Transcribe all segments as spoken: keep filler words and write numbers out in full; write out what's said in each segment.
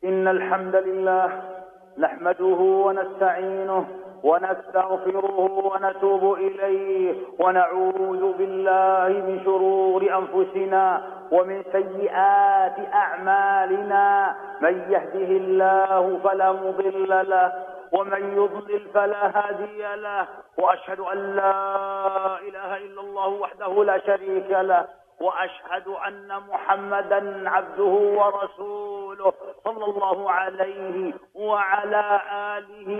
إن الحمد لله نحمده ونستعينه ونستغفره ونتوب إليه ونعوذ بالله من شرور أنفسنا ومن سيئات أعمالنا. من يهده الله فلا مضل له ومن يضلل فلا هادي له، وأشهد أن لا إله إلا الله وحده لا شريك له، وأشهد أن محمدا عبده ورسوله صلى الله عليه وعلى آله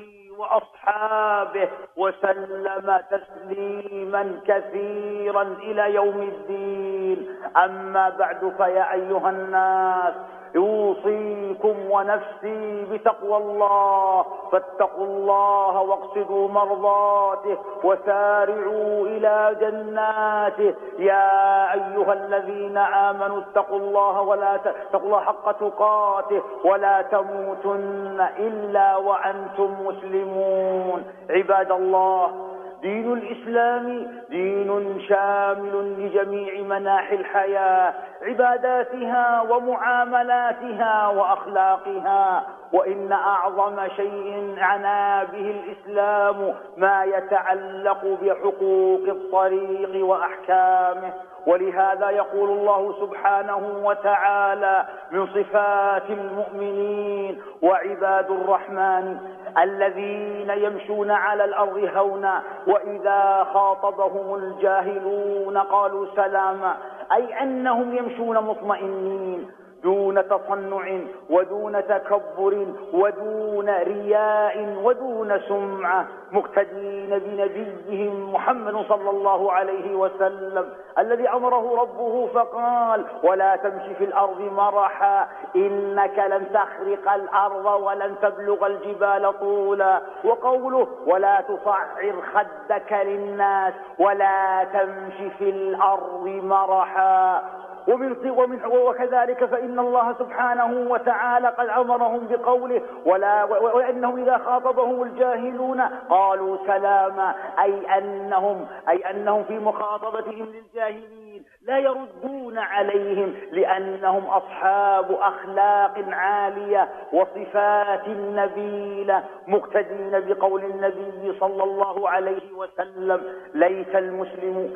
وأصحابه وسلم تسليما كثيرا إلى يوم الدين. أما بعد، فيا أيها الناس يوصيكم ونفسي بتقوى الله، فاتقوا الله واقصدوا مرضاته وسارعوا إلى جناته. يا أيها الذين آمنوا اتقوا الله ولا اتقوا الله حق تقاته ولا تموتن إلا وأنتم مسلمون. عباد الله، دين الإسلام دين شامل لجميع مناحي الحياة، عباداتها ومعاملاتها وأخلاقها. وإن أعظم شيء عنا به الإسلام ما يتعلق بحقوق الطريق وأحكامه. ولهذا يقول الله سبحانه وتعالى من صفات المؤمنين: وعباد الرحمن الذين يمشون على الأرض هونا وإذا خاطبهم الجاهلون قالوا سلاما، أي أنهم يمشون مطمئنين دون تصنع ودون تكبر ودون رياء ودون سمعة، مقتدين بنبيهم محمد صلى الله عليه وسلم الذي أمره ربه فقال: ولا تمشي في الأرض مرحا إنك لن تخرق الأرض ولن تبلغ الجبال طولا. وقوله: ولا تصعر خدك للناس ولا تمشي في الأرض مرحا. ومن ومن وكذلك فإن الله سبحانه وتعالى قد أمرهم بقوله: ولا وإنهم إذا خاطبهم الجاهلون قالوا سلاما، أي أنهم أي أنهم في مخاطبتهم للجاهلين لا يردون عليهم، لأنهم أصحاب أخلاق عالية وصفات نبيلة، مقتدين بقول النبي صلى الله عليه وسلم: ليس المسلم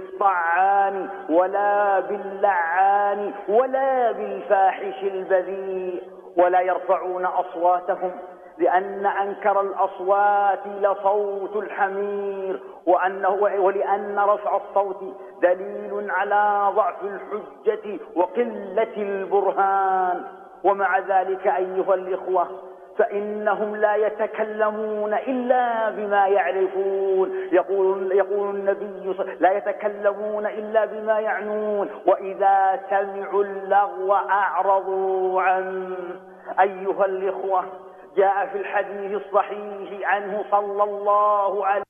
بالطعان ولا باللعان ولا بالفاحش البذيء. ولا يرفعون أصواتهم، لأن أنكر الأصوات لصوت الحمير، وأنه ولأن رفع الصوت دليل على ضعف الحجة وقلة البرهان. ومع ذلك أيها الإخوة، فإنهم لا يتكلمون إلا بما يعرفون. يقول, يقول النبي: لا يتكلمون إلا بما يعنون، وإذا سمعوا اللغو أعرضوا عنه. أيها الإخوة، جاء في الحديث الصحيح عنه صلى الله عليه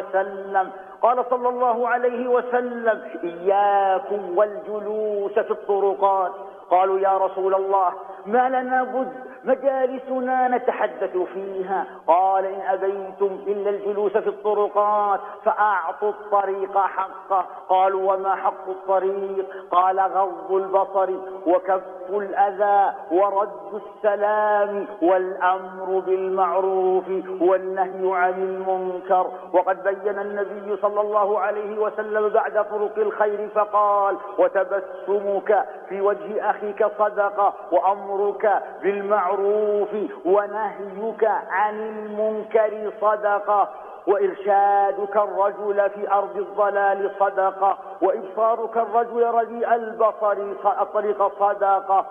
وسلم قال صلى الله عليه وسلم: إياكم والجلوس في الطرقات. قالوا: يا رسول الله، ما لنا بد، مجالسنا نتحدث فيها. قال: إن أبيتم إلا الجلوس في الطرقات فأعطوا الطريق حقه. قالوا: وما حق الطريق؟ قال: غض البصر وكف الأذى ورد السلام والأمر بالمعروف والنهي عن المنكر. وقد بين النبي صلى الله عليه وسلم بعد طرق الخير فقال: وتبسمك في وجه أخيك صدقة، وأمرك بالمعروف ونهيك عن المنكر صدقة، وإرشادك الرجل في أرض الضلال صدقة، وإبصارك الرجل رديء البصر الطريق صدقة،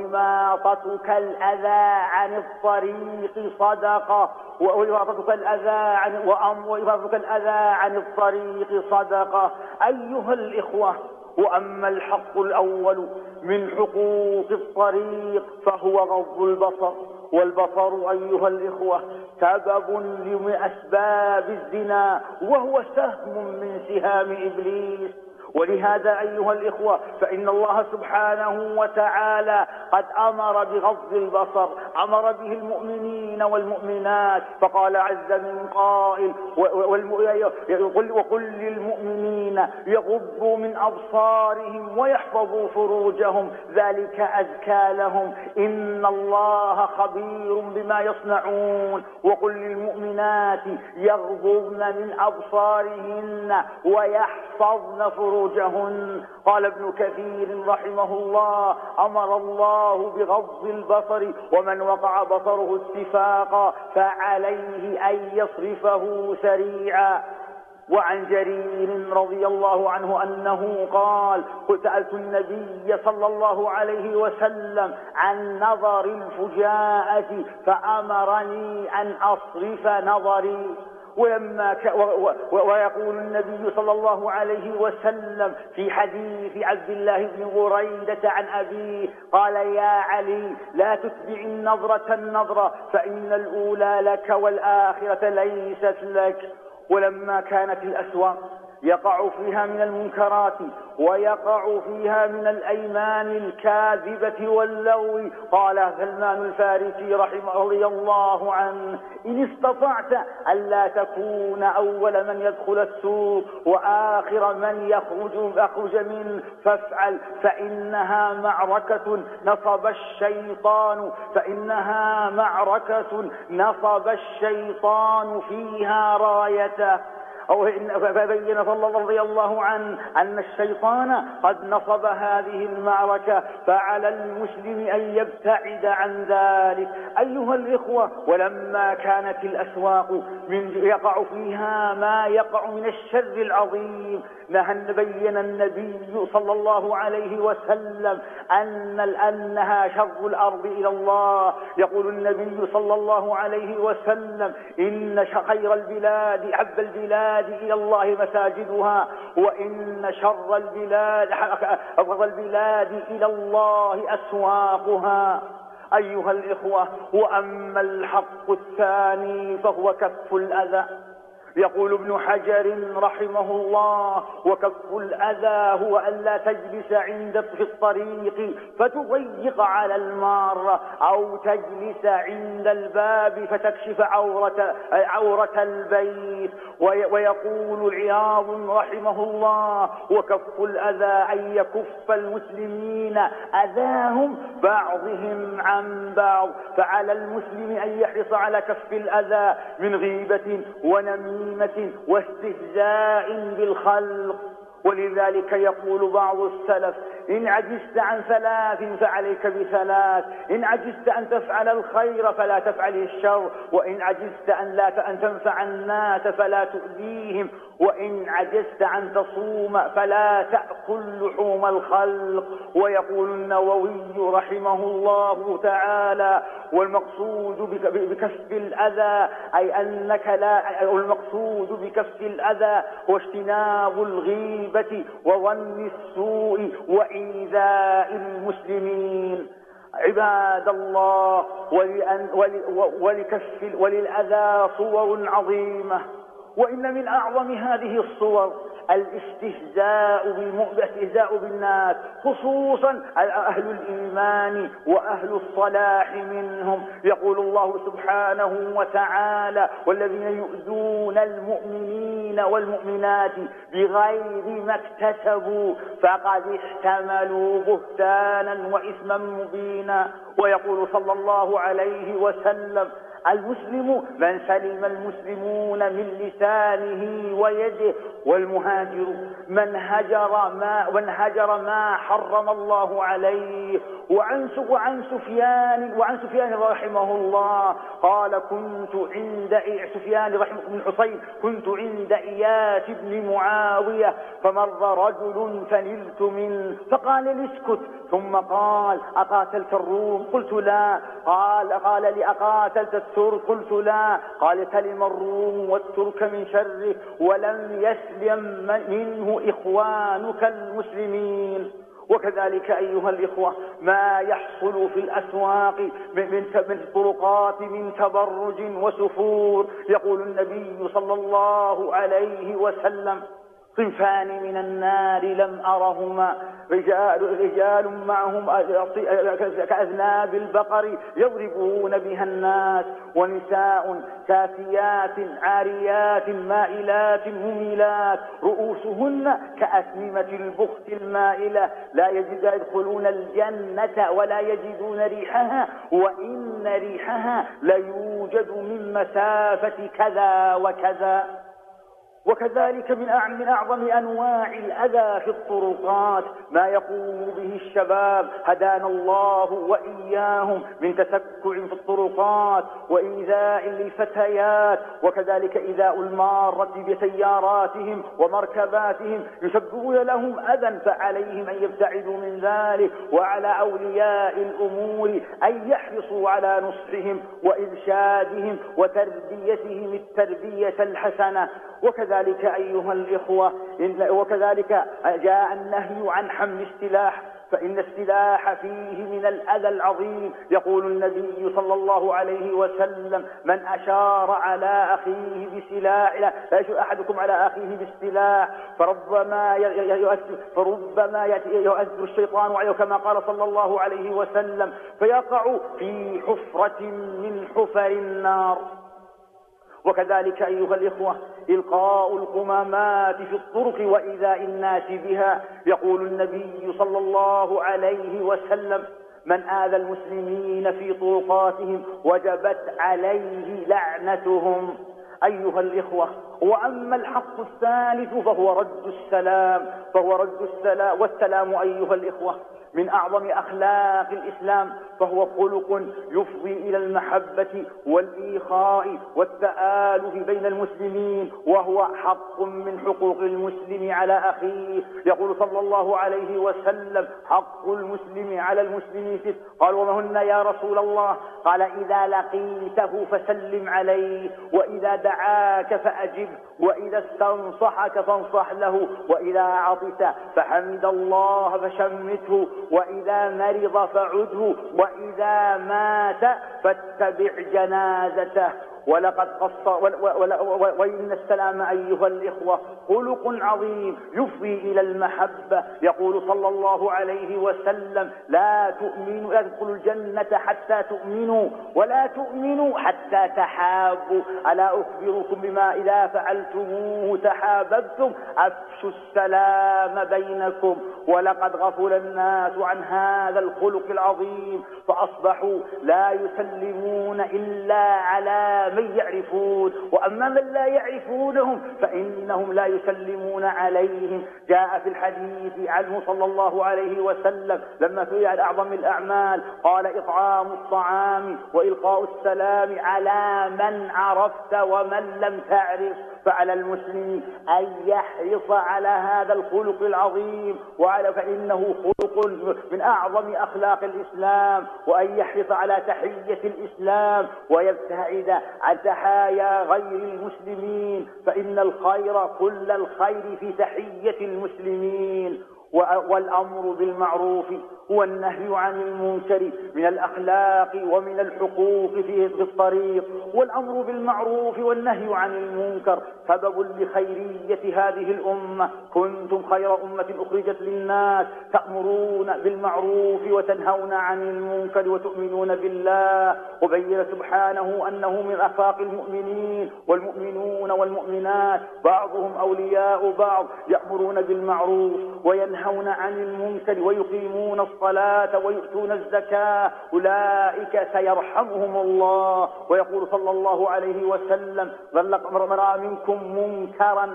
وإماطتك الأذى عن الطريق صدقة، وإماطتك الأذى عن وإماطتك الأذى عن الطريق صدقة. أيها الإخوة، وأما الحق الأول من حقوق الطريق فهو غض البصر. والبصر أيها الإخوة سبب من أسباب الزنا، وهو سهم من سهام إبليس. ولهذا أيها الإخوة فإن الله سبحانه وتعالى قد أمر بغض البصر، أمر به المؤمنين والمؤمنات، فقال عز من قائل وقل للمؤمنين يغضوا من أبصارهم ويحفظوا فروجهم ذلك أزكى لهم إن الله خبير بما يصنعون. وقل للمؤمنات يغضضن من أبصارهن ويحفظن فروجهن. قال ابن كثير رحمه الله أمر الله بغض البصر ومن وقع بصره اتفاقا فعليه أن يصرفه سريعا. وعن جرير رضي الله عنه أنه قال قلت سألت النبي صلى الله عليه وسلم عن نظر الفجاءة فأمرني أن أصرف نظري. ولما ك... و... و... ويقول النبي صلى الله عليه وسلم في حديث عبد الله بن بريدة عن أبيه قال يا علي لا تتبع النظرة النظرة فإن الأولى لك والآخرة ليست لك. ولما كانت الأسواق يقع فيها من المنكرات ويقع فيها من الأيمان الكاذبة واللوي قال سلمان الفارسي رحمه الله عنه إن استطعت ألا تكون أول من يدخل السوق وآخر من يخرج, يخرج منه فافعل فإنها معركة نصب الشيطان فإنها معركة نصب الشيطان فيها رايته. أو فبين صلى الله رضي الله عنه أن الشيطان قد نصب هذه المعركة فعلى المسلم أن يبتعد عن ذلك. أيها الإخوة ولما كانت الأسواق من يقع فيها ما يقع من الشر العظيم نهى بين النبي صلى الله عليه وسلم أن أنها شر الأرض إلى الله. يقول النبي صلى الله عليه وسلم إن خير البلاد حب البلاد إلى الله مساجدها وإن شر البلاد أبغض البلاد إلى الله أسواقها. أيها الإخوة وأما الحق الثاني فهو كف الأذى. يقول ابن حجر رحمه الله وكف الأذى هو ألا تجلس عند في الطريق فتضيق على المار أو تجلس عند الباب فتكشف عورة, عورة البيت. ويقول العياض رحمه الله وكف الأذى أن يكف المسلمين أذاهم بعضهم عن بعض. فعلى المسلم أن يحرص على كف الأذى من غيبة ونميمة واستهزاء بالخلق. ولذلك يقول بعض السلف إن عجزت عن ثلاث فعليك بثلاث إن عجزت أن تفعل الخير فلا تفعل الشر وإن عجزت أن لا أن تنفع الناس فلا تؤذيهم وإن عجزت أن تصوم فلا تأكل لحوم الخلق. ويقول النووي رحمه الله تعالى والمقصود بكف الأذى أي أنك لا المقصود بكف الأذى هو اجتناب الغيبة وظن السوء وإيذاء المسلمين. عباد الله ولكف وللأذى صور عظيمة وإن من أعظم هذه الصور الاستهزاء الاستهزاء بالناس خصوصا أهل الإيمان وأهل الصلاح منهم. يقول الله سبحانه وتعالى والذين يؤذون المؤمنين والمؤمنات بغير ما اكتسبوا فقد احتملوا بهتانا وإثما مبينا. ويقول صلى الله عليه وسلم المسلم من سلم المسلمون من لسانه ويده والمهاجر من هجر ما, من هجر ما حرم الله عليه. وعن وعن سفيان وعن سفيان رحمه الله قال كنت عند سفيان رحمه بن حسين كنت عند إياس بن معاوية فمر رجل فنلت منه فقال لي اسكت ثم قال أقاتلت الروم قلت لا قال قال لي أقاتلت الترك قلت لا قال سلم الروم والترك من شره ولم يسلم منه إخوانك المسلمين. وكذلك أيها الإخوة ما يحصل في الأسواق من الطرقات من تبرج وسفور. يقول النبي صلى الله عليه وسلم صنفان من النار لم أرهما رجال, رجال معهم كأذناب البقر يضربون بها الناس، ونساء كاسيات عاريات مائلات مميلات رؤوسهن كأسنمة البخت المائلة لا يدخلون الجنة ولا يجدون ريحها، وإن ريحها ليوجد من مسافة كذا وكذا. وكذلك من أعظم أنواع الأذى في الطرقات ما يقوم به الشباب هدانا الله وإياهم من تسكع في الطرقات وإيذاء للفتيات، وكذلك إيذاء المارة بسياراتهم ومركباتهم يسببون لهم أذى، فعليهم أن يبتعدوا من ذلك، وعلى أولياء الأمور أن يحرصوا على نصحهم وإرشادهم وتربيتهم التربية الحسنة. وكذلك أيها الإخوة وكذلك جاء النهي عن حمل السلاح، فإن السلاح فيه من الأذى العظيم. يقول النبي صلى الله عليه وسلم: من أشار على أخيه بسلاح لا يشير أحدكم على أخيه بالسلاح فربما يؤثر فربما يؤثر الشيطان عليه، كما قال صلى الله عليه وسلم، فيقع في حفرة من حفر النار. وكذلك أيها الإخوة إلقاء القمامات في الطرق وإيذاء الناس بها. يقول النبي صلى الله عليه وسلم: من آذى المسلمين في طرقاتهم وجبت عليه لعنتهم. أيها الإخوة وأما الحق الثالث فهو رد السلام فهو رد السلام والسلام أيها الإخوة من أعظم أخلاق الإسلام، فهو خلق يفضي إلى المحبة والإخاء والتآلف بين المسلمين، وهو حق من حقوق المسلم على أخيه. يقول صلى الله عليه وسلم: حق المسلم على المسلم ست. قال: وما هن يا رسول الله؟ قال: إذا لقيته فسلم عليه، وإذا دعاك فأجب، وإذا استنصحك فانصح له، وإذا عطس فحمد الله فشمته، وإذا مرض فعده، وإذا مات فاتبع جنازته. ولقد قص وإن السلام أيها الإخوة خلق عظيم يفضي إلى المحبة. يقول صلى الله عليه وسلم: لا تؤمنوا لا تدخلوا الجنة حتى تؤمنوا، ولا تؤمنوا حتى تحابوا. ألا أخبركم بما إذا فعلتموه تحاببتم؟ أفشوا السلام بينكم. ولقد غفل الناس عن هذا الخلق العظيم فأصبحوا لا يسلمون إلا على من يعرفون، وأما من لا يعرفونهم فإنهم لا يسلمون عليهم. جاء في الحديث عنه صلى الله عليه وسلم لما سئل عن أعظم الأعمال قال: إطعام الطعام وإلقاء السلام على من عرفت ومن لم تعرف. فعلى المسلم أن يحرص على هذا الخلق العظيم، وعلى فإنه خلق من أعظم أخلاق الإسلام، وأن يحرص على تحية الإسلام ويبتعد عن تحايا غير المسلمين، فإن الخير كل الخير في تحية المسلمين. والأمر بالمعروف والنهي عن المنكر من الأخلاق ومن الحقوق في الطريق. والأمر بالمعروف والنهي عن المنكر سبب لخيرية هذه الأمة. كنتم خير أمة أخرجت للناس تأمرون بالمعروف وتنهون عن المنكر وتؤمنون بالله. وبين سبحانه أنه من أخلاق المؤمنين، والمؤمنون والمؤمنات بعضهم أولياء بعض، يأمرون بالمعروف وينهون عن المنكر ويقيمون الصلاة ويؤتون الزكاة، أولئك سيرحمهم الله. ويقول صلى الله عليه وسلم: من رأى منكم منكرا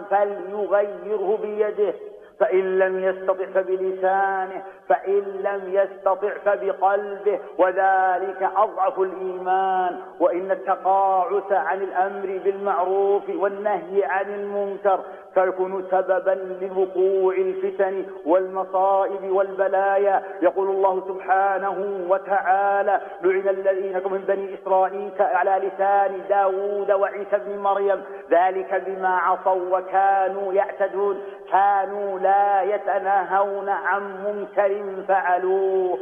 فليغيره بيده، فإن لم يستطع فبلسانه، فإن لم يستطع فبقلبه، وذلك أضعف الإيمان. وإن التقاعس عن الأمر بالمعروف والنهي عن المنكر فيكون سببا لوقوع الفتن والمصائب والبلايا. يقول الله سبحانه وتعالى: لعن الذين من بني إسرائيل على لسان داود وعيسى بن مريم ذلك بما عصوا وكانوا يعتدون كانوا لا يتناهون عن منكر فعلوه.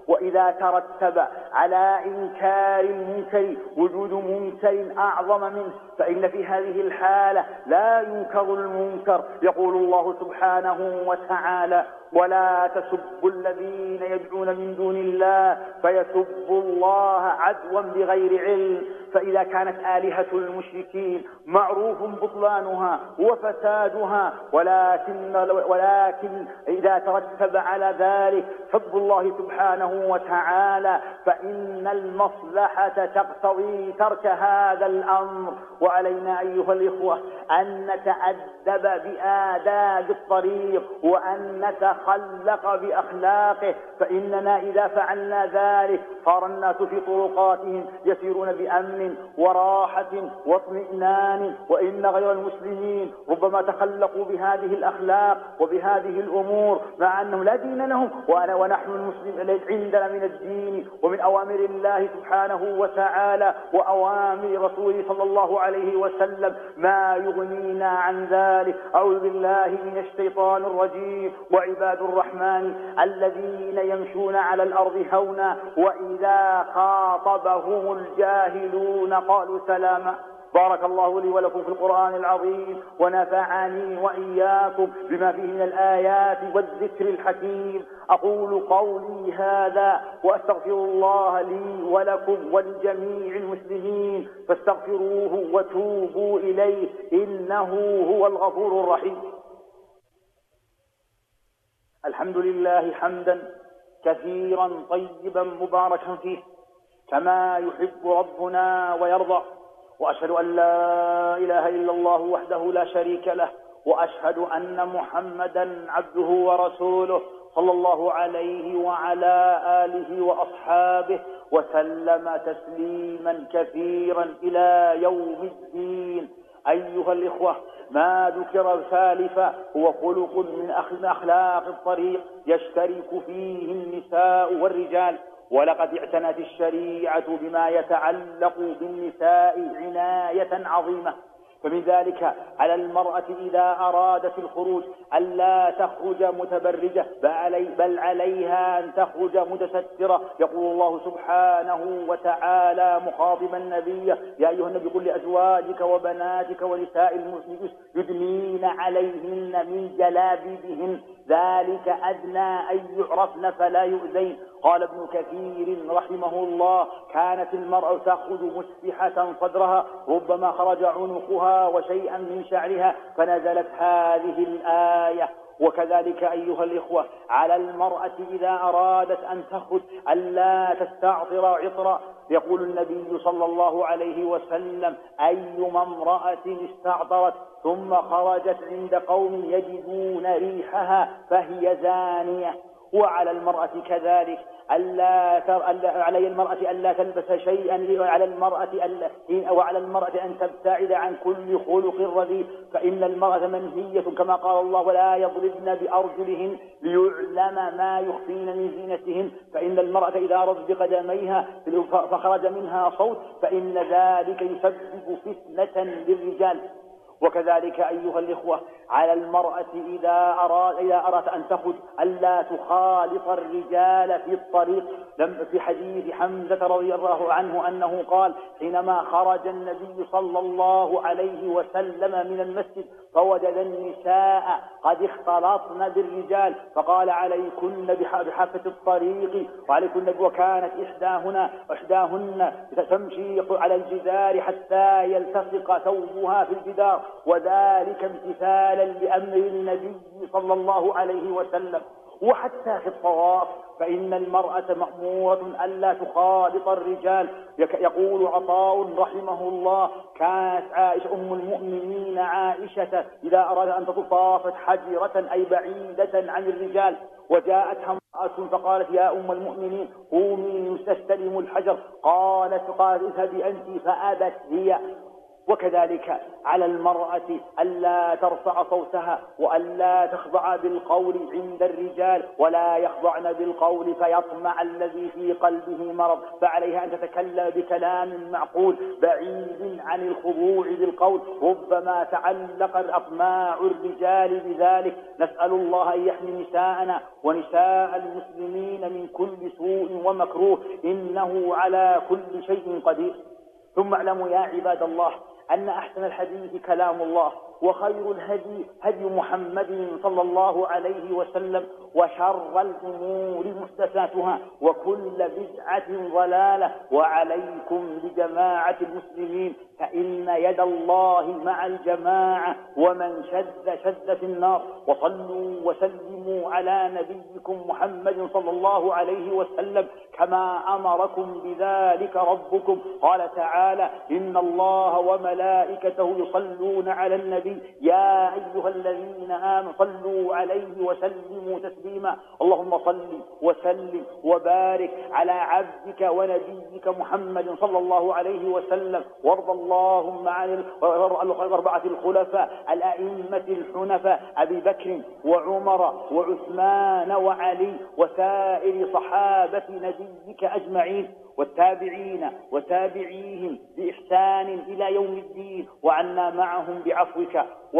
وإذا ترتب على إنكار المنكر وجود منكر أعظم منه فإن في هذه الحالة لا ينكر المنكر. يقول الله سبحانه وتعالى: ولا تسبوا الذين يدعون من دون الله فيسبوا الله عدوا بغير علم. فإذا كانت آلهة المشركين معروف بطلانها وفسادها، ولكن, ولكن إذا ترتب على ذلك سب الله سبحانه وتعالى فإن المصلحة تقتضي ترك هذا الأمر. وعلينا أيها الإخوة أن نتأدب بآداب الطريق وأن نتخلق بأخلاقه، فإننا إذا فعلنا ذلك صار الناس في طرقاتهم يسيرون بأمن وراحة واطمئنان، وإن غير المسلمين ربما تخلقوا بهذه الأخلاق وبهذه الأمور مع أنهم لا دين لهم، وأنا ونحن المسلمين عندنا من الدين ومن أوامر الله سبحانه وتعالى وأوامر رسوله صلى الله عليه وسلم ما يغنينا عن ذلك. أعوذ بالله من الشيطان الرجيم: وعباد الرحمن الذين يمشون على الأرض هونا وإذا خاطبهم الجاهلون قالوا سلاما. بارك الله لي ولكم في القرآن العظيم، ونفعني وإياكم بما فيه من الآيات والذكر الحكيم. أقول قولي هذا وأستغفر الله لي ولكم ولجميع المسلمين فاستغفروه وتوبوا إليه إنه هو الغفور الرحيم. الحمد لله حمدا كثيرا طيبا مباركا فيه كما يحب ربنا ويرضى، وأشهد أن لا إله إلا الله وحده لا شريك له، وأشهد أن محمدا عبده ورسوله صلى الله عليه وعلى آله وأصحابه وسلم تسليما كثيرا إلى يوم الدين. أيها الإخوة، ما ذكر ثالثا هو خلق من أخلاق الطريق يشترك فيه النساء والرجال، ولقد اعتنت الشريعة بما يتعلق بالنساء عناية عظيمة. فمن ذلك على المرأة إذا أرادت الخروج ألا تخرج متبرجة، بل عليها أن تخرج متسترة. يقول الله سبحانه وتعالى مخاطبا النبي: يا أيها النبي قل لأزواجك وبناتك ونساء المؤمنين يدنين عليهن من جلابيبهن ذلك أدنى أن يعرفن فلا يؤذين. قال ابن كثير رحمه الله: كانت المرأة تأخذ مسبحة صدرها ربما خرج عنقها وشيئا من شعرها فنزلت هذه الآية. وكذلك أيها الإخوة على المرأة إذا أرادت أن تخرج ألا تستعطر عطرا. يقول النبي صلى الله عليه وسلم: أيما امرأة استعطرت ثم خرجت عند قوم يجدون ريحها فهي زانية. وعلى المرأة كذلك ألا تر... على المرأة ألا تلبس شيئا، على المرأة ألا... وعلى المرأة أن تبتعد عن كل خلق رذيل، فإن المرأة منهية كما قال الله: ولا يضربن بأرجلهن ليعلم ما يخفين من زينتهن. فإن المرأة إذا رضت بقدميها فخرج منها صوت فإن ذلك يسبب فتنة للرجال. وكذلك أيها الإخوة على المرأة إذا أراد إذا أردت أن تخرج ألا تخالط الرجال في الطريق. لم في حديث حمزة رضي الله عنه أنه قال: حينما خرج النبي صلى الله عليه وسلم من المسجد فوجد النساء قد اختلطن بالرجال فقال: عليكن بحافة الطريق وعليكن. وكانت إحداهن إحداهن تمشي على الجدار حتى يلتصق ثوبها في الجدار، وذلك امتثالا لأمر النبي صلى الله عليه وسلم. وحتى في الطواف فإن المرأة مأمورة ألا تخالط الرجال. يقول عطاء رحمه الله: كانت عائشة أم المؤمنين عائشة إذا أراد أن تطافت حجرة أي بعيدة عن الرجال، وجاءتها امرأة فقالت: يا أم المؤمنين قومي تستلم الحجر. قالت قالت اذهبي أنت، فأبت هي. وكذلك على المرأة ألا ترفع صوتها وألا تخضع بالقول عند الرجال، ولا يخضعن بالقول فيطمع الذي في قلبه مرض، فعليها أن تتكلم بكلام معقول بعيد عن الخضوع بالقول، ربما تعلق أطماع الرجال بذلك. نسأل الله أن يحمي نساءنا ونساء المسلمين من كل سوء ومكروه، إنه على كل شيء قدير. ثم اعلموا يا عباد الله أن أحسن الحديث كلام الله، وخير الهدي هدي محمد صلى الله عليه وسلم، وشر الأمور محدثاتها، وكل بدعة ضلالة. وعليكم بجماعة المسلمين، فإن يد الله مع الجماعة، ومن شد شد في النار. وصلوا وسلموا على نبيكم محمد صلى الله عليه وسلم كما أمركم بذلك ربكم. قال تعالى: إن الله وملائكته يصلون على النبي يا أيها الذين آمنوا صلوا عليه وسلموا تسليما. اللهم صل وسلم وبارك على عبدك ونبيك محمد صلى الله عليه وسلم، وارض اللهم عن الأربعة الخلفاء الأئمة الحنفاء أبي بكر وعمر وعثمان وعلي وسائر صحابة نبيك أجمعين، والتابعين وتابعيهم بإحسان إلى يوم الدين، وعنا معهم بعفوك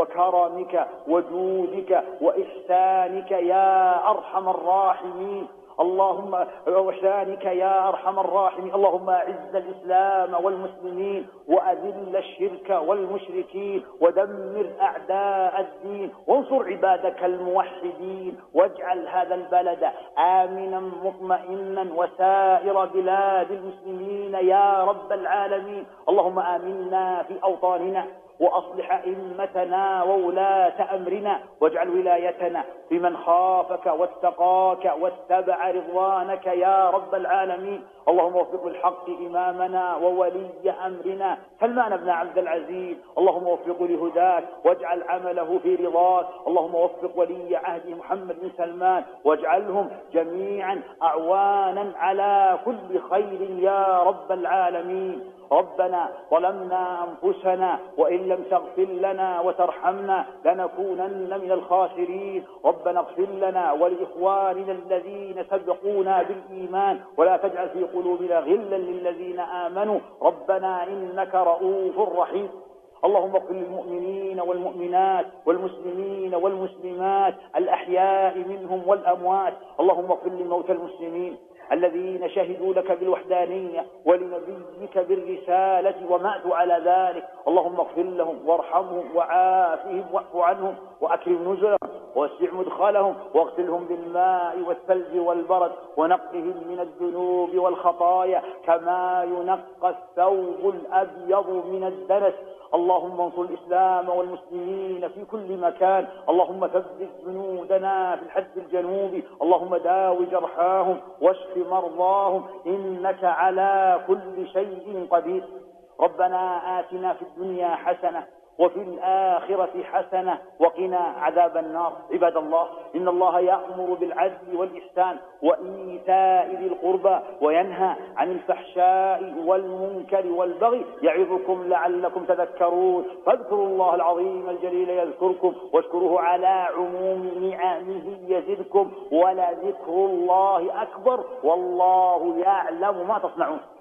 وكرمك وجودك وإحسانك يا أرحم الراحمين. اللهم وشانك يا أرحم الراحمين. اللهم أعز الإسلام والمسلمين، وأذل الشرك والمشركين، ودمر أعداء الدين، وانصر عبادك الموحدين، واجعل هذا البلد آمنا مطمئنا وسائر بلاد المسلمين يا رب العالمين. اللهم آمنا في أوطاننا، وأصلح أئمتنا وولاة أمرنا، واجعل ولايتنا في من خافك واتقاك واتبع رضوانك يا رب العالمين. اللهم وفق بالحق إمامنا وولي أمرنا سلمان بن عبد العزيز، اللهم وفقه لهداك واجعل عمله في رضاك. اللهم وفق ولي عهد محمد بن سلمان، واجعلهم جميعا أعوانا على كل خير يا رب العالمين. ربنا ظلمنا أنفسنا، وإن لم تغفر لنا وترحمنا لنكونن من الخاسرين. ربنا اغفر لنا ولإخواننا الذين سبقونا بالإيمان، ولا تجعل في قلوبنا غلا للذين آمنوا ربنا إنك رؤوف رحيم. اللهم اغفر للمؤمنين والمؤمنات والمسلمين والمسلمات الأحياء منهم والأموات. اللهم اغفر للموتى المسلمين الذين شهدوا لك بالوحدانية ولنبيك بالرسالة وماتوا على ذلك. اللهم اغفر لهم وارحمهم وعافهم واعف عنهم وأكرم نزلهم ووسع مدخلهم واغسلهم بالماء والثلج والبرد، ونقهم من الذنوب والخطايا كما ينقى الثوب الأبيض من الدنس. اللهم انصر الإسلام والمسلمين في كل مكان. اللهم ثبت جنودنا في الحد الجنوبي. اللهم داوي جرحاهم واشف مرضاهم، إنك على كل شيء قدير. ربنا آتنا في الدنيا حسنة وفي الآخرة حسنة وقنا عذاب النار. عباد الله، إن الله يأمر بالعدل والإحسان وإيتاء ذي القربى، وينهى عن الفحشاء والمنكر والبغي، يعظكم لعلكم تذكرون. فاذكروا الله العظيم الجليل يذكركم، واشكروه على عموم نعمه يزدكم، ولذكر الله أكبر، والله يعلم ما تصنعون.